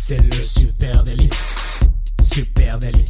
C'est le Super Daily. Super Daily.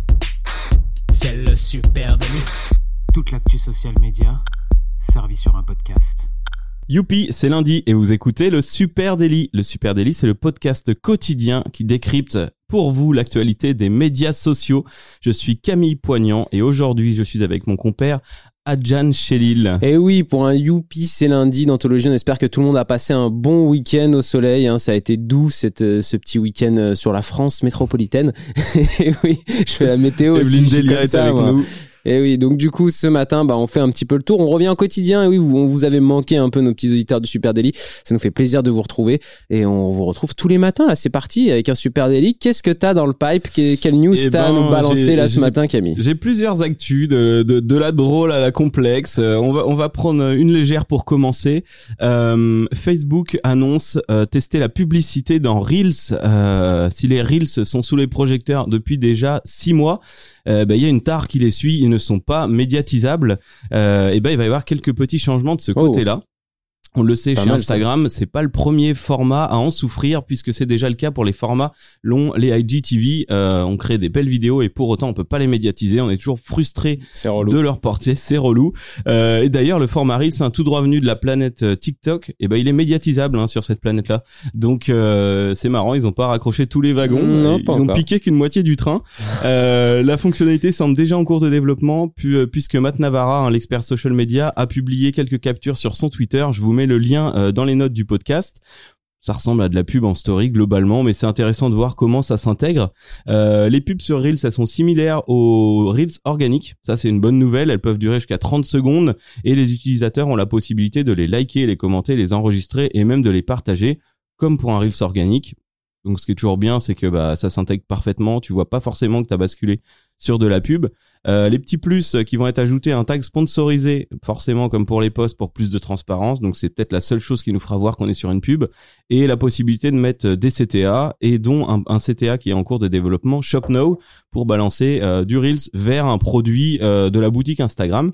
C'est le Super Daily. Toute l'actu social média servie sur un podcast. Youpi, c'est lundi et vous écoutez le Super Daily. Le Super Daily, c'est le podcast quotidien qui décrypte pour vous l'actualité des médias sociaux. Je suis Camille Poignant et aujourd'hui, je suis avec mon compère Adjan Chélil. Et oui, pour un Youpi, c'est lundi d'Anthologie. On espère que tout le monde a passé un bon week-end au soleil. Ça a été doux ce petit week-end sur la France métropolitaine. Et oui, je fais la météo aussi. Evelyne Delia est avec nous. Et oui, donc du coup, ce matin, on fait un petit peu le tour. On revient au quotidien. Et oui, on vous avait manqué un peu, nos petits auditeurs du Super Daily. Ça nous fait plaisir de vous retrouver. Et on vous retrouve tous les matins. Là, c'est parti avec un Super Daily. Qu'est-ce que t'as dans le pipe? Quelle news t'as à nous balancer là ce matin, Camille? J'ai plusieurs actus, de la drôle à la complexe. On va prendre une légère pour commencer. Facebook annonce tester la publicité dans Reels. Si les Reels sont sous les projecteurs depuis déjà 6 mois, il y a une tare qui les suit. Ils ne sont pas médiatisables. Il va y avoir quelques petits changements de ce côté-là. On le sait, chez Instagram, c'est pas le premier format à en souffrir puisque c'est déjà le cas pour les formats longs, les IGTV. On crée des belles vidéos et pour autant on peut pas les médiatiser. On est toujours frustré de leur portée, c'est relou. Et d'ailleurs, le format Reels, tout droit venu de la planète TikTok, il est médiatisable sur cette planète-là. Donc c'est marrant, ils ont pas raccroché tous les wagons. Non, ils ont piqué qu'une moitié du train. La fonctionnalité semble déjà en cours de développement puisque Matt Navarra, l'expert social media, a publié quelques captures sur son Twitter. Je vous mets le lien dans les notes du podcast. Ça ressemble à de la pub en story globalement, mais c'est intéressant de voir comment ça s'intègre. Les pubs sur Reels, elles sont similaires aux Reels organiques. Ça, c'est une bonne nouvelle. Elles peuvent durer jusqu'à 30 secondes et les utilisateurs ont la possibilité de les liker, les commenter, les enregistrer et même de les partager comme pour un Reels organique. Donc ce qui est toujours bien, c'est que ça s'intègre parfaitement. Tu vois pas forcément que t'as basculé sur de la pub. Les petits plus qui vont être ajoutés, un tag sponsorisé, forcément comme pour les posts, pour plus de transparence. Donc c'est peut-être la seule chose qui nous fera voir qu'on est sur une pub. Et la possibilité de mettre des CTA, et dont un CTA qui est en cours de développement, Shop Now, pour balancer du Reels vers un produit de la boutique Instagram.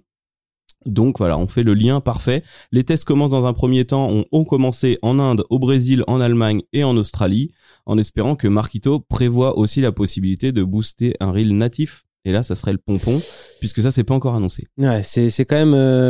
Donc voilà, on fait le lien parfait. Les tests commencent dans un premier temps, ont commencé en Inde, au Brésil, en Allemagne et en Australie, en espérant que Marketo prévoit aussi la possibilité de booster un Reel natif. Et là, ça serait le pompon, puisque ça, c'est pas encore annoncé. Ouais, c'est quand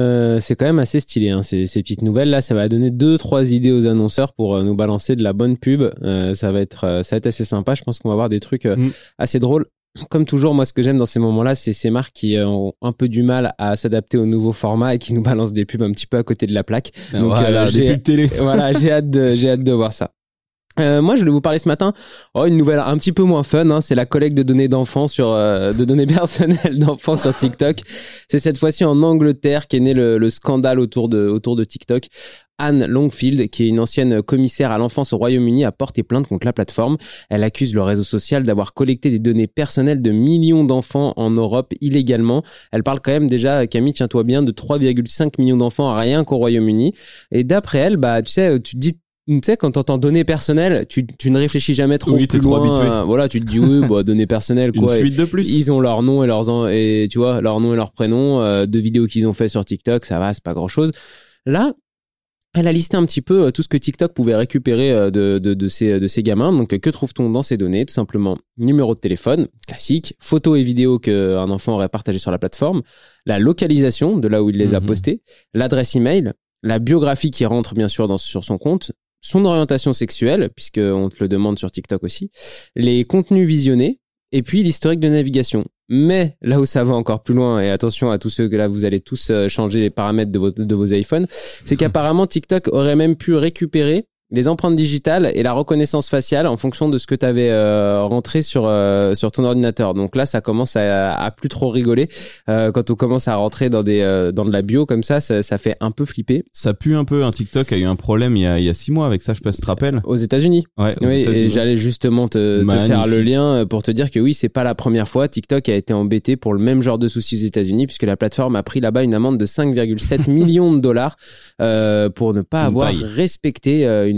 même assez stylé, ces petites nouvelles. Là, ça va donner 2-3 idées aux annonceurs pour nous balancer de la bonne pub. Ça va être assez sympa. Je pense qu'on va avoir des trucs assez drôles. Comme toujours, moi, ce que j'aime dans ces moments-là, c'est ces marques qui ont un peu du mal à s'adapter au nouveau format et qui nous balancent des pubs un petit peu à côté de la plaque. Donc, voilà, des pubs télé. Voilà, j'ai hâte de voir ça. Moi, je voulais vous parler ce matin. Une nouvelle un petit peu moins fun. C'est la collecte de données d'enfants de données personnelles d'enfants sur TikTok. C'est cette fois-ci en Angleterre qu'est né le scandale autour de TikTok. Anne Longfield, qui est une ancienne commissaire à l'enfance au Royaume-Uni, a porté plainte contre la plateforme. Elle accuse le réseau social d'avoir collecté des données personnelles de millions d'enfants en Europe illégalement. Elle parle quand même déjà, Camille, tiens-toi bien, de 3,5 millions d'enfants rien qu'au Royaume-Uni. Et d'après elle, tu te dis, quand t'entends données personnelles, tu ne réfléchis jamais trop plus loin. Trop habitué. Voilà, tu te dis données personnelles quoi. Une fuite de plus. Ils ont leur nom et tu vois leur nom et leur prénom, de vidéos qu'ils ont fait sur TikTok, ça va, c'est pas grand-chose. Là, elle a listé un petit peu tout ce que TikTok pouvait récupérer de ces gamins. Donc, que trouve-t-on dans ces données? Tout simplement, numéro de téléphone, classique, photos et vidéos qu'un enfant aurait partagé sur la plateforme, la localisation de là où il les a postées, l'adresse email, la biographie qui rentre bien sûr sur son compte, son orientation sexuelle, puisqu'on te le demande sur TikTok aussi, les contenus visionnés, et puis l'historique de navigation. Mais là où ça va encore plus loin, et attention à tous ceux que là vous allez tous changer les paramètres de vos iPhones, c'est qu'apparemment TikTok aurait même pu récupérer les empreintes digitales et la reconnaissance faciale en fonction de ce que tu avais rentré sur ton ordinateur. Donc là, ça commence à plus trop rigoler quand on commence à rentrer dans de la bio comme ça fait un peu flipper. Ça pue un peu. TikTok a eu un problème il y a 6 mois avec ça, je sais pas si tu te rappelles. Aux États-Unis. Ouais. Oui, et j'allais justement te faire le lien pour te dire que oui, c'est pas la première fois. TikTok a été embêté pour le même genre de soucis aux États-Unis puisque la plateforme a pris là-bas une amende de 5,7 millions de dollars pour ne pas avoir respecté une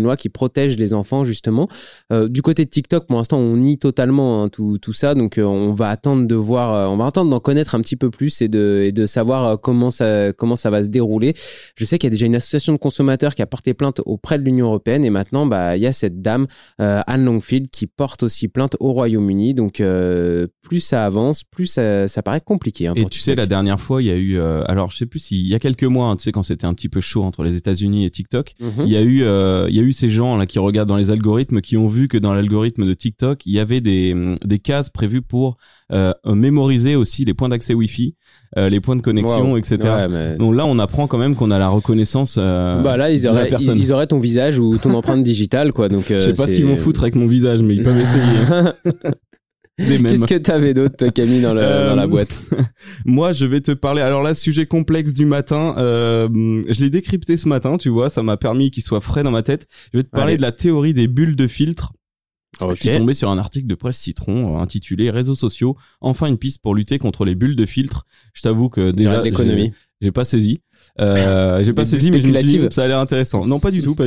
loi qui protège les enfants justement. Du côté de TikTok, pour l'instant, on nie totalement tout ça, donc on va attendre de voir, on va attendre d'en connaître un petit peu plus et de savoir comment ça va se dérouler. Je sais qu'il y a déjà une association de consommateurs qui a porté plainte auprès de l'Union européenne et maintenant, il y a cette dame Anne Longfield qui porte aussi plainte au Royaume-Uni. Donc plus ça avance, plus ça paraît compliqué. Et tu sais, la dernière fois, il y a eu, alors je sais plus il y a quelques mois, tu sais, quand c'était un petit peu chaud entre les États-Unis et TikTok, il y a eu ces gens là qui regardent dans les algorithmes, qui ont vu que dans l'algorithme de TikTok, il y avait des cases prévues pour mémoriser aussi les points d'accès Wi-Fi, les points de connexion, etc. Ouais, donc là, on apprend quand même qu'on a la reconnaissance. Là, ils auraient ton visage ou ton empreinte digitale, quoi. Donc, je sais pas ce qu'ils vont foutre avec mon visage, mais ils peuvent essayer. Qu'est-ce que t'avais d'autre, toi, Camille, dans la boîte? Moi, je vais te parler. Alors là, sujet complexe du matin. Je l'ai décrypté ce matin, tu vois. Ça m'a permis qu'il soit frais dans ma tête. Je vais te parler de la théorie des bulles de filtre. Okay. Je suis tombé sur un article de Presse Citron intitulé Réseaux sociaux, enfin une piste pour lutter contre les bulles de filtre. Je t'avoue que déjà j'ai pas saisi. J'ai pas saisi, mais je me suis dit, ça a l'air intéressant. Non, pas du tout.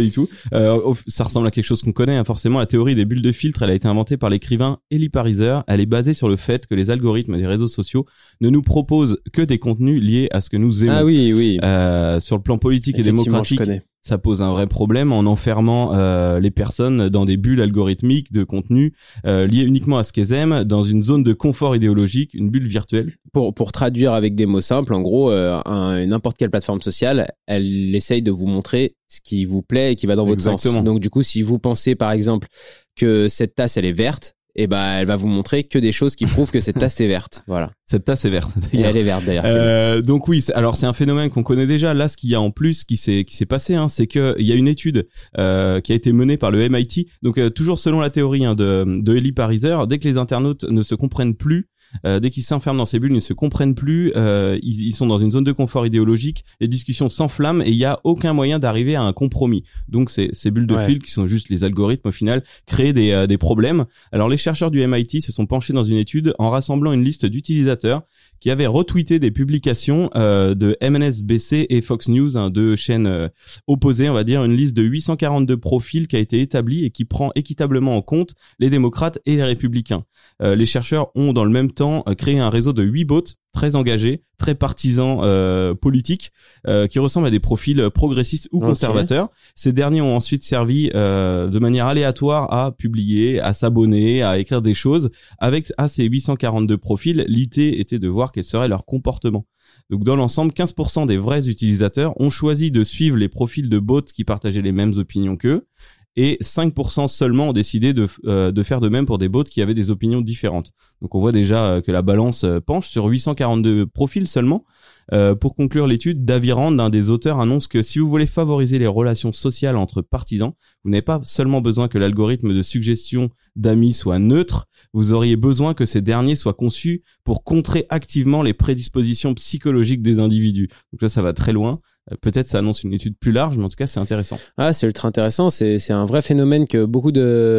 Ça ressemble à quelque chose qu'on connaît, forcément. La théorie des bulles de filtre, elle a été inventée par l'écrivain Eli Pariser. Elle est basée sur le fait que les algorithmes des réseaux sociaux ne nous proposent que des contenus liés à ce que nous aimons. Ah oui. Sur le plan politique et démocratique, ça pose un vrai problème en enfermant les personnes dans des bulles algorithmiques de contenu liées uniquement à ce qu'elles aiment, dans une zone de confort idéologique, une bulle virtuelle. Pour traduire avec des mots simples, en gros, n'importe quelle plateforme sociale, elle essaye de vous montrer ce qui vous plaît et qui va dans votre sens. Donc du coup, si vous pensez par exemple que cette tasse elle est verte, elle va vous montrer que des choses qui prouvent que cette tasse est verte. Voilà. Cette tasse est verte. Et elle est verte d'ailleurs. Donc oui, alors c'est un phénomène qu'on connaît déjà. Là, ce qu'il y a en plus qui s'est passé, c'est que il y a une étude qui a été menée par le MIT. Donc toujours selon la théorie de Eli Pariser, dès que les internautes ne se comprennent plus, dès qu'ils s'enferment dans ces bulles, ils ne se comprennent plus, ils sont dans une zone de confort idéologique, les discussions s'enflamment et il y a aucun moyen d'arriver à un compromis. Donc ces bulles de filtre qui sont juste les algorithmes au final créent des problèmes. Alors les chercheurs du MIT se sont penchés dans une étude en rassemblant une liste d'utilisateurs qui avaient retweeté des publications de MSNBC et Fox News, deux chaînes opposées, on va dire, une liste de 842 profils qui a été établie et qui prend équitablement en compte les démocrates et les républicains. Les chercheurs ont dans le même temps créé un réseau de 8 bots très engagés, très partisans politiques, qui ressemblent à des profils progressistes ou conservateurs. Ces derniers ont ensuite servi de manière aléatoire à publier, à s'abonner, à écrire des choses. Avec ces 842 profils, l'idée était de voir quel serait leur comportement. Donc dans l'ensemble, 15% des vrais utilisateurs ont choisi de suivre les profils de bots qui partageaient les mêmes opinions qu'eux. Et 5% seulement ont décidé de faire de même pour des bots qui avaient des opinions différentes. Donc on voit déjà que la balance penche sur 842 profils seulement. Pour conclure l'étude, Davirand, un des auteurs, annonce que si vous voulez favoriser les relations sociales entre partisans, vous n'avez pas seulement besoin que l'algorithme de suggestion d'amis soit neutre, vous auriez besoin que ces derniers soient conçus pour contrer activement les prédispositions psychologiques des individus. Donc là, ça va très loin. Peut-être ça annonce une étude plus large, mais en tout cas, c'est intéressant. Ah, c'est ultra intéressant. C'est un vrai phénomène que beaucoup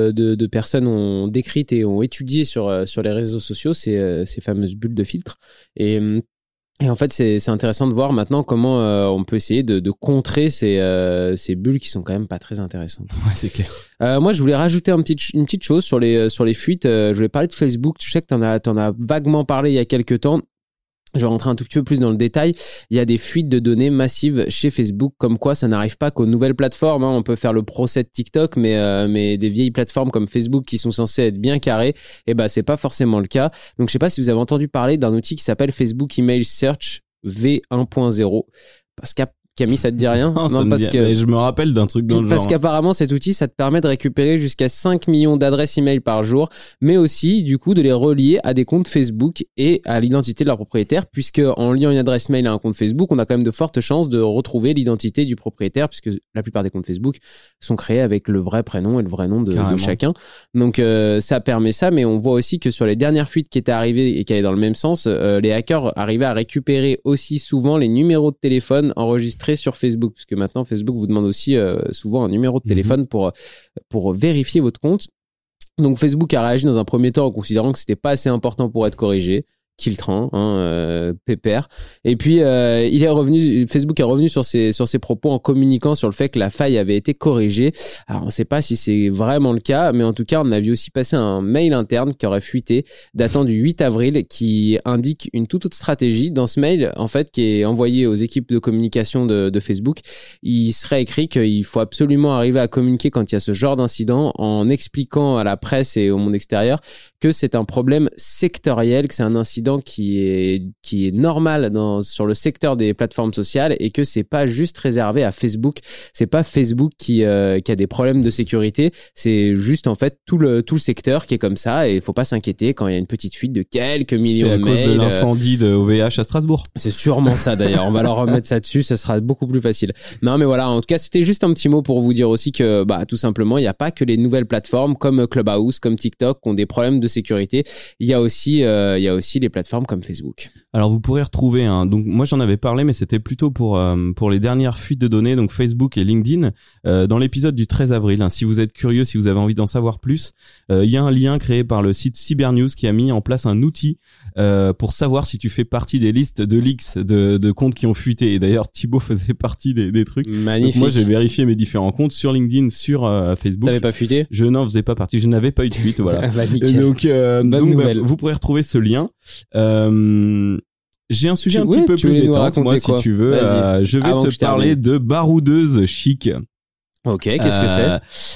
de personnes ont décrit et ont étudié sur les réseaux sociaux, ces fameuses bulles de filtre. Et en fait, c'est intéressant de voir maintenant comment on peut essayer de contrer ces bulles qui sont quand même pas très intéressantes. Ouais, c'est clair. Moi, je voulais rajouter une petite chose sur les fuites. Je voulais parler de Facebook. Je sais que t'en as vaguement parlé il y a quelques temps. Je vais rentrer un tout petit peu plus dans le détail. Il y a des fuites de données massives chez Facebook, comme quoi ça n'arrive pas qu'aux nouvelles plateformes. On peut faire le procès de TikTok, mais des vieilles plateformes comme Facebook qui sont censées être bien carrées, c'est pas forcément le cas. Donc je sais pas si vous avez entendu parler d'un outil qui s'appelle Facebook Image Search V1.0. Parce qu'à Camille, ça te dit rien? Non, parce que je me rappelle d'un truc dans le genre. Parce qu'apparemment, cet outil, ça te permet de récupérer jusqu'à 5 millions d'adresses email par jour, mais aussi, du coup, de les relier à des comptes Facebook et à l'identité de leur propriétaire, puisque en liant une adresse mail à un compte Facebook, on a quand même de fortes chances de retrouver l'identité du propriétaire, puisque la plupart des comptes Facebook sont créés avec le vrai prénom et le vrai nom de chacun. Donc, ça permet ça, mais on voit aussi que sur les dernières fuites qui étaient arrivées et qui allaient dans le même sens, les hackers arrivaient à récupérer aussi souvent les numéros de téléphone enregistrés sur Facebook, parce que maintenant Facebook vous demande aussi souvent un numéro de téléphone pour vérifier votre compte. Donc Facebook a réagi dans un premier temps en considérant que c'était pas assez important pour être corrigé. kill train, pépère. Et puis Facebook est revenu sur ses propos en communiquant sur le fait que la faille avait été corrigée. Alors on ne sait pas si c'est vraiment le cas, mais en tout cas on a vu aussi passer un mail interne qui aurait fuité datant du 8 avril qui indique une toute autre stratégie. Dans ce mail en fait qui est envoyé aux équipes de communication de Facebook, il serait écrit qu'il faut absolument arriver à communiquer quand il y a ce genre d'incident en expliquant à la presse et au monde extérieur que c'est un problème sectoriel, que c'est un incident qui est normal sur le secteur des plateformes sociales et que c'est pas juste réservé à Facebook. C'est pas Facebook qui a des problèmes de sécurité. C'est juste en fait tout le secteur qui est comme ça et il faut pas s'inquiéter quand il y a une petite fuite de quelques millions de mails. C'est à cause de l'incendie de OVH à Strasbourg. C'est sûrement ça d'ailleurs. On va leur remettre ça dessus. Ça sera beaucoup plus facile. Non mais voilà. En tout cas, c'était juste un petit mot pour vous dire aussi que tout simplement, il n'y a pas que les nouvelles plateformes comme Clubhouse, comme TikTok qui ont des problèmes de sécurité. Il y a aussi les plateformes comme Facebook. Alors vous pourrez retrouver donc moi j'en avais parlé mais c'était plutôt pour les dernières fuites de données donc Facebook et LinkedIn dans l'épisode du 13 avril. Si vous êtes curieux, si vous avez envie d'en savoir plus, il y a un lien créé par le site Cybernews qui a mis en place un outil pour savoir si tu fais partie des listes de leaks de comptes qui ont fuité. Et d'ailleurs Thibaut faisait partie des trucs. Magnifique. Donc moi j'ai vérifié mes différents comptes sur LinkedIn, sur Facebook. T'avais pas fuité ? Je n'en faisais pas partie, je n'avais pas eu de fuite, voilà. Donc vous pourrez retrouver ce lien. J'ai un sujet un petit peu plus détente, moi, si tu veux. Je vais te parler de baroudeuse chic. Ok, qu'est-ce que c'est ?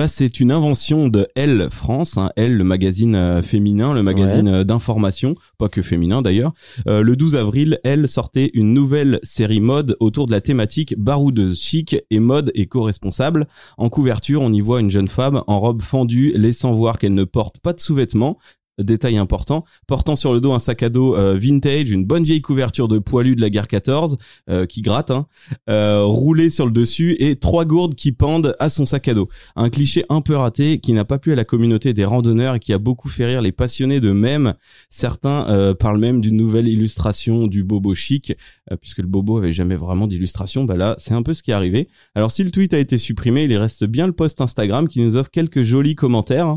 C'est une invention de Elle France, Elle, le magazine féminin, le magazine d'information, pas que féminin d'ailleurs. Le 12 avril, Elle sortait une nouvelle série mode autour de la thématique baroudeuse chic et mode éco-responsable. En couverture, on y voit une jeune femme en robe fendue, laissant voir qu'elle ne porte pas de sous-vêtements. Détail important, portant sur le dos un sac à dos vintage, une bonne vieille couverture de poilu de la guerre 14 qui gratte, roulé sur le dessus et 3 gourdes qui pendent à son sac à dos. Un cliché un peu raté qui n'a pas plu à la communauté des randonneurs et qui a beaucoup fait rire les passionnés de mèmes. Certains parlent même d'une nouvelle illustration du bobo chic, puisque le bobo avait jamais vraiment d'illustration. Là, c'est un peu ce qui est arrivé. Alors si le tweet a été supprimé, il reste bien le post Instagram qui nous offre quelques jolis commentaires.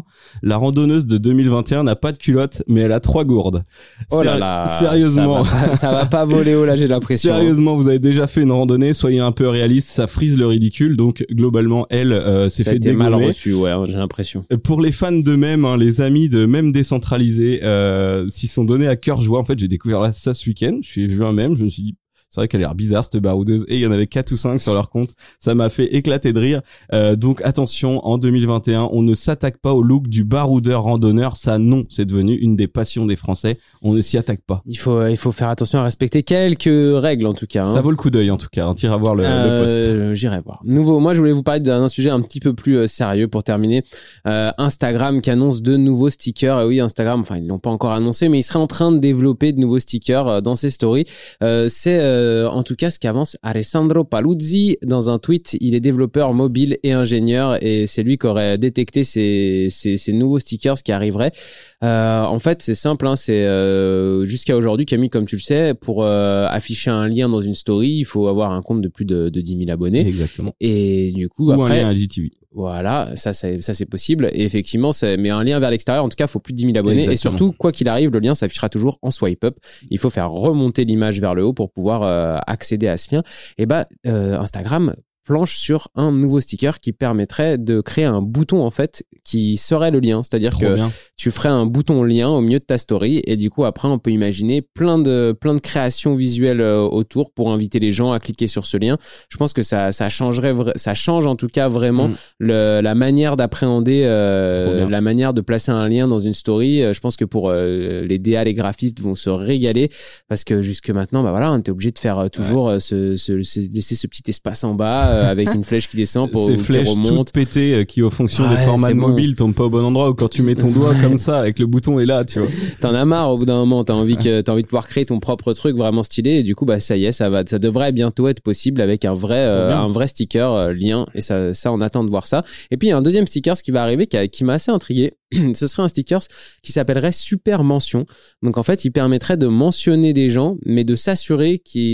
La randonneuse de 2021 n'a pas de culotte, mais elle a 3 gourdes. Oh là là, sérieusement, ça va pas voler haut là, j'ai l'impression. Sérieusement, vous avez déjà fait une randonnée, soyez un peu réaliste, ça frise le ridicule. Donc globalement, elle s'est fait dégommer. Ça a été mal reçu, j'ai l'impression. Pour les fans de mèmes, les amis de mèmes décentralisés, s'y sont donnés à cœur joie. En fait, j'ai découvert ça ce week-end. J'ai vu un mème, je me suis dit c'est vrai qu'elle a l'air bizarre cette baroudeuse et il y en avait 4 ou 5 sur leur compte. Ça m'a fait éclater de rire. Donc attention, en 2021, on ne s'attaque pas au look du baroudeur randonneur. Ça non, c'est devenu une des passions des Français. On ne s'y attaque pas. Il faut faire attention à respecter quelques règles en tout cas. Ça vaut le coup d'œil en tout cas. T'iras voir le post. J'irai voir. Moi je voulais vous parler d'un sujet un petit peu plus sérieux pour terminer. Instagram qui annonce de nouveaux stickers. Et oui, Instagram, ils l'ont pas encore annoncé, mais il serait en train de développer de nouveaux stickers dans ses stories. C'est en tout cas ce qu'avance Alessandro Paluzzi dans un tweet. Il est développeur mobile et ingénieur et c'est lui qui aurait détecté ces nouveaux stickers qui arriveraient. En fait, c'est simple, c'est jusqu'à aujourd'hui, Camille, comme tu le sais, pour afficher un lien dans une story, il faut avoir un compte de plus de 10 000 abonnés. Exactement. Et du coup, ou après, un lien à GTV. Voilà, ça c'est possible. Et effectivement, mais un lien vers l'extérieur, en tout cas, il faut plus de 10 000 abonnés. Exactement. Et surtout, quoi qu'il arrive, le lien s'affichera toujours en swipe up. Il faut faire remonter l'image vers le haut pour pouvoir accéder à ce lien. Et Instagram planche sur un nouveau sticker qui permettrait de créer un bouton en fait qui serait le lien, c'est-à-dire que tu ferais un bouton lien au milieu de ta story et du coup après on peut imaginer plein de créations visuelles autour pour inviter les gens à cliquer sur ce lien. Je pense que ça change en tout cas vraiment la manière d'appréhender la manière de placer un lien dans une story. Je pense que pour les DA, les graphistes vont se régaler parce que jusque maintenant on était obligé de faire toujours laisser ce petit espace en bas avec une flèche qui descend pour ces flèches toutes pétées qui, aux fonctions des formats mobiles, tombent pas au bon endroit, ou quand tu mets ton doigt comme ça avec le bouton est là, tu vois. T'en as marre au bout d'un moment, t'as envie de pouvoir créer ton propre truc vraiment stylé et du coup ça y est, ça devrait bientôt être possible avec un vrai sticker lien et ça on attend de voir ça. Et puis il y a un deuxième sticker qui va arriver qui m'a assez intrigué. Ce serait un sticker qui s'appellerait Super Mention. Donc en fait, il permettrait de mentionner des gens mais de s'assurer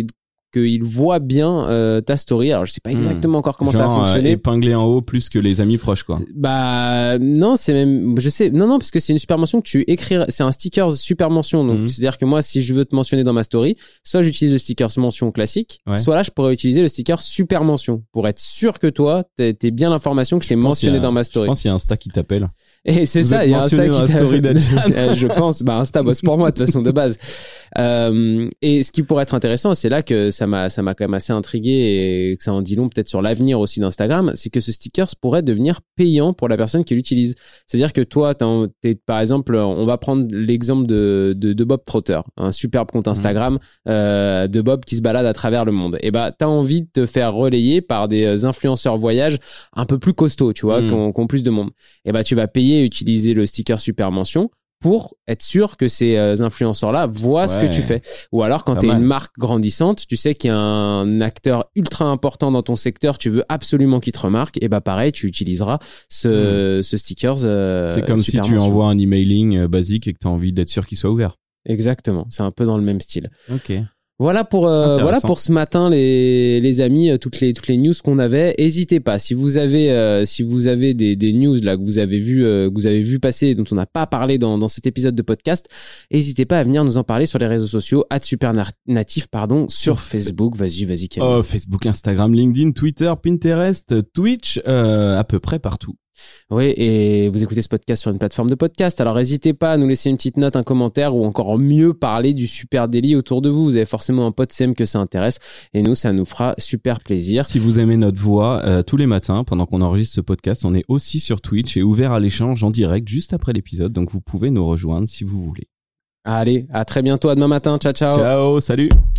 qu'il voit bien ta story. Alors je sais pas exactement encore comment ça va fonctionner. Épinglé en haut plus que les amis proches, quoi. Bah non, c'est même, je sais, non parce que c'est une super mention que tu écriras. C'est un sticker super mention. Donc c'est-à-dire que moi, si je veux te mentionner dans ma story, soit j'utilise le sticker mention classique, soit là je pourrais utiliser le sticker super mention pour être sûr que toi t'es bien l'information que je t'ai mentionné dans ma story. Je pense qu'il y a Insta qui t'appelle. Et c'est ça, il y a Insta qui t'appelle. Je pense, bah Insta bosse pour moi de toute façon de base. Et ce qui pourrait être intéressant, c'est là que ça m'a quand même assez intrigué et que ça en dit long peut-être sur l'avenir aussi d'Instagram, c'est que ce sticker pourrait devenir payant pour la personne qui l'utilise. C'est-à-dire que toi, t'es par exemple, on va prendre l'exemple de Bob Trotter, un superbe compte Instagram de Bob qui se balade à travers le monde. Et bah, t'as envie de te faire relayer par des influenceurs voyage un peu plus costauds, tu vois, qui ont plus de monde. Et bah, tu vas payer et utiliser le sticker super mention pour être sûr que ces influenceurs-là voient ce que tu fais. Ou alors, quand tu es une marque grandissante, tu sais qu'il y a un acteur ultra important dans ton secteur, tu veux absolument qu'il te remarque, et bah pareil, tu utiliseras ce sticker. C'est comme si tu envoies un emailing basique et que tu as envie d'être sûr qu'il soit ouvert. Exactement, c'est un peu dans le même style. Ok. Voilà pour ce matin les amis, toutes les news qu'on avait. Hésitez pas, si vous avez des news là que vous avez vu passer dont on n'a pas parlé dans cet épisode de podcast, n'hésitez pas à venir nous en parler sur les réseaux sociaux @supernatif sur Facebook. Vas-y Camille. Facebook, Instagram, LinkedIn, Twitter, Pinterest, Twitch, à peu près partout. Oui, et vous écoutez ce podcast sur une plateforme de podcast, alors n'hésitez pas à nous laisser une petite note, un commentaire, ou encore mieux parler du Super Daily autour de vous. Vous avez forcément un pote CM que ça intéresse, et nous, ça nous fera super plaisir. Si vous aimez notre voix, tous les matins, pendant qu'on enregistre ce podcast, on est aussi sur Twitch et ouvert à l'échange en direct juste après l'épisode, donc vous pouvez nous rejoindre si vous voulez. Allez, à très bientôt, à demain matin, ciao. Ciao, salut.